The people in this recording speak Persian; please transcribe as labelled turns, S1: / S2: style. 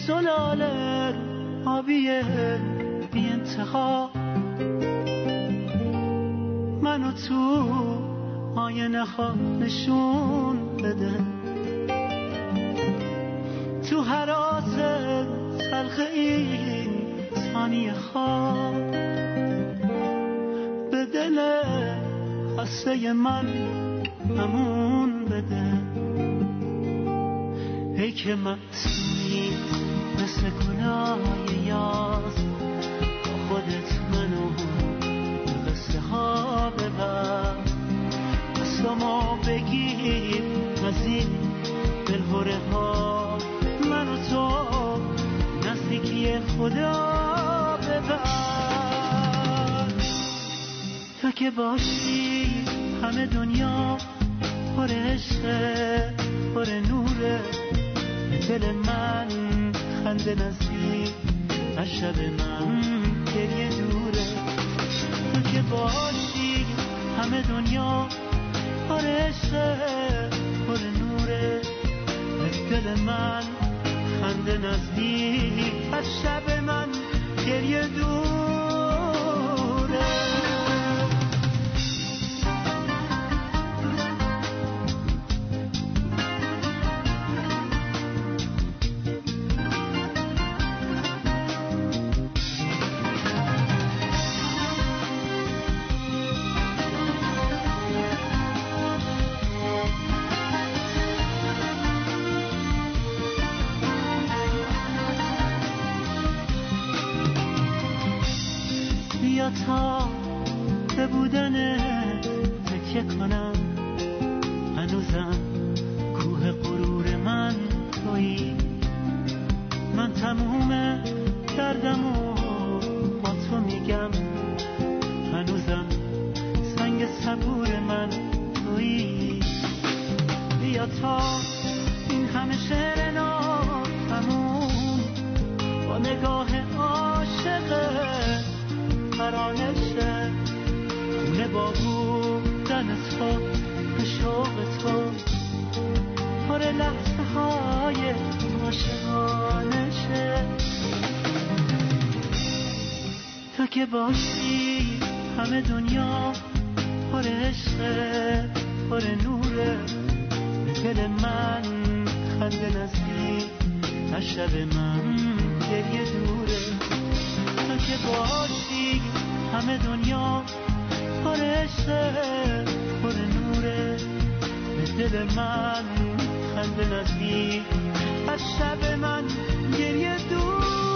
S1: زلال آبی بی انتها منو تو آینه ها نشون بده، تو هراس تلخ این ثانیه ها به دل خسته من امون بده. ای که معصومی مثل گلای یاز، با خودت منو به قصه ها ببر، قسمو بگیر از این دلهوره ها، منو تو نزدیکی خدا ببر. تو که باشی همه دنیا پر عشقه پر نوره، دل من خنده نزدیک از شب من گریه دوره. تو که باشی همه دنیا پر عشقه پر نوره، دل من خنده نزدیک از شب من گریه دوره. تا به بودنت تکیه کنم، هنوزم کوه غرور من تویی، من تموم دردمو با تو میگم، هنوزم سنگ صبور من تویی. بیا تا این همه شعر ناتموم با نگاه عاشقه ترانشه، خونه با بودن تو به شوق تو پر لحظه های عاشقانشه. تو که باشی همه دنیا پر عشقه پر نوره، دل من خنده نزدیک از شب من گریه دوره. تو که باشی همه دنیا پر عشقه پر نوره، به دل من خنده نزدیک از شب من گریه دوره.